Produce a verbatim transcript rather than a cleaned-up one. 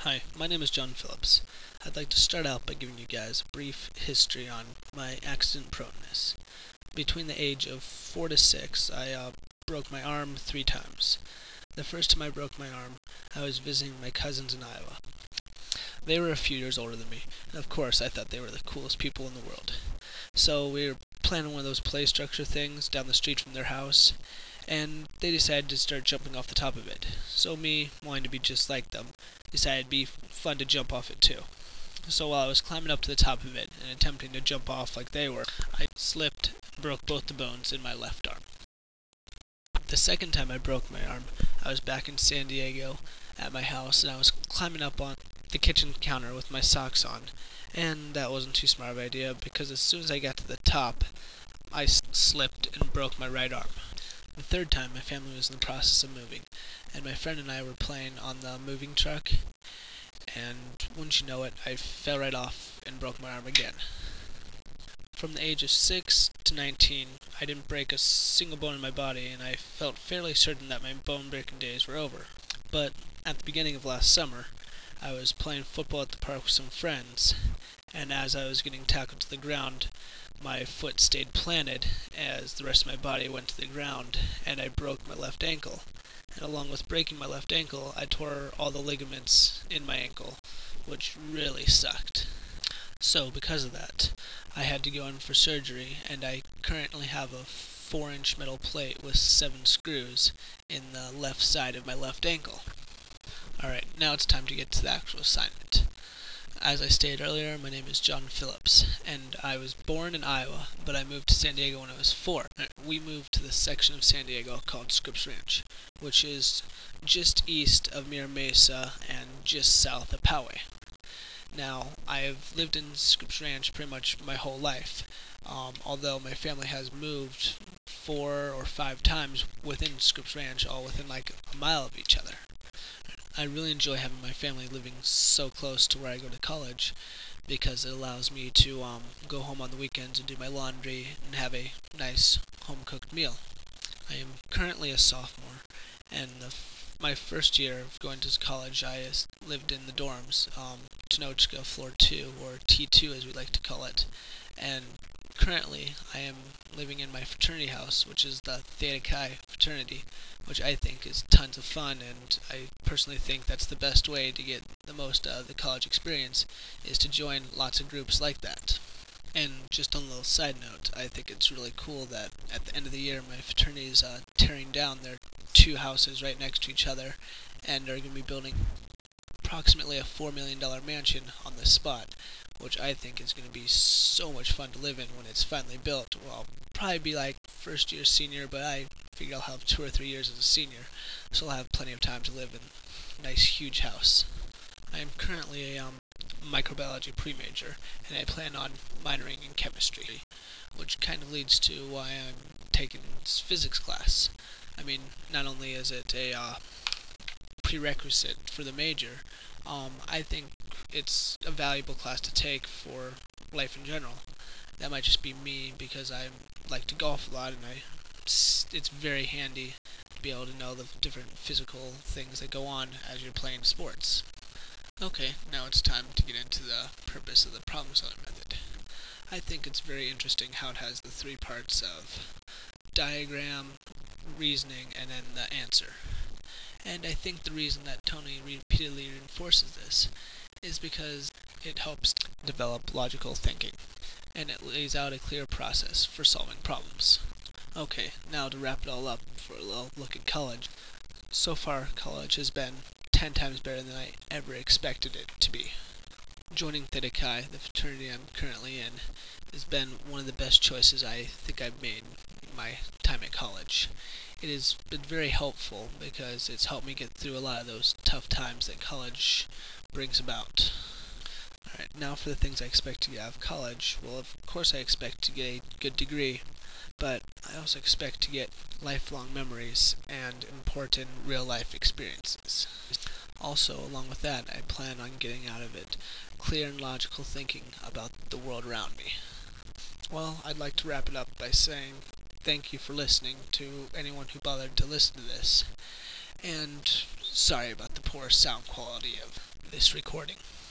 Hi, my name is John Phillips. I'd like to start out by giving you guys a brief history on my accident proneness. Between the age of four to six, I uh, broke my arm three times. The first time I broke my arm, I was visiting my cousins in Iowa. They were a few years older than me, and of course I thought they were the coolest people in the world. So we were planning one of those play structure things down the street from their house, and they decided to start jumping off the top of it. So me, wanting to be just like them, decided it'd be fun to jump off it too. So while I was climbing up to the top of it and attempting to jump off like they were, I slipped and broke both the bones in my left arm. The second time I broke my arm, I was back in San Diego at my house, and I was climbing up on the kitchen counter with my socks on, and that wasn't too smart of an idea because as soon as I got to the top, I slipped and broke my right arm. The third time, my family was in the process of moving, and my friend and I were playing on the moving truck, and wouldn't you know it, I fell right off and broke my arm again. From the age of six to nineteen, I didn't break a single bone in my body, and I felt fairly certain that my bone-breaking days were over. But at the beginning of last summer, I was playing football at the park with some friends, and as I was getting tackled to the ground, my foot stayed planted as the rest of my body went to the ground, and I broke my left ankle. And along with breaking my left ankle, I tore all the ligaments in my ankle, which really sucked. So because of that, I had to go in for surgery, and I currently have a four inch metal plate with seven screws in the left side of my left ankle. Alright, now it's time to get to the actual assignment. As I stated earlier, my name is John Phillips, and I was born in Iowa, but I moved to San Diego when I was four. We moved to the section of San Diego called Scripps Ranch, which is just east of Mira Mesa and just south of Poway. Now, I've lived in Scripps Ranch pretty much my whole life, um, although my family has moved four or five times within Scripps Ranch, all within like a mile of each other. I really enjoy having my family living so close to where I go to college because it allows me to um, go home on the weekends and do my laundry and have a nice home-cooked meal. I am currently a sophomore, and the f- my first year of going to college I lived in the dorms, um, Tenochca Floor two, or T two as we like to call it, and currently I am living in my fraternity house, which is the Theta Chi fraternity, which I think is tons of fun, and I personally think that's the best way to get the most out of the college experience, is to join lots of groups like that. And just on a little side note, I think it's really cool that at the end of the year my fraternity is uh, tearing down their two houses right next to each other, and are going to be building approximately a four million dollars mansion on this spot, which I think is going to be so much fun to live in when it's finally built. Well, I'll probably be like first year senior, but I figure I'll have two or three years as a senior, so I'll have plenty of time to live in a nice huge house. I am currently a um, microbiology pre-major, and I plan on minoring in chemistry, which kind of leads to why I'm taking this physics class. I mean, not only is it a uh, prerequisite for the major, um, I think it's a valuable class to take for life in general. That might just be me because I like to golf a lot, and I it's very handy to be able to know the different physical things that go on as you're playing sports. Okay, now it's time to get into the purpose of the problem-solving method. I think it's very interesting how it has the three parts of diagram, reasoning, and then the answer. And I think the reason that Tony repeatedly reinforces this is because it helps develop logical thinking, and it lays out a clear process for solving problems. Okay, now to wrap it all up for a little look at college. So far, college has been ten times better than I ever expected it to be. Joining Theta Chi, the fraternity I'm currently in, has been one of the best choices I think I've made in my time at college. It has been very helpful because it's helped me get through a lot of those tough times that college brings about. Alright, now for the things I expect to get out of college. Well, of course I expect to get a good degree, but I also expect to get lifelong memories and important real-life experiences. Also, along with that, I plan on getting out of it clear and logical thinking about the world around me. Well, I'd like to wrap it up by saying thank you for listening to anyone who bothered to listen to this, and sorry about the poor sound quality of this recording.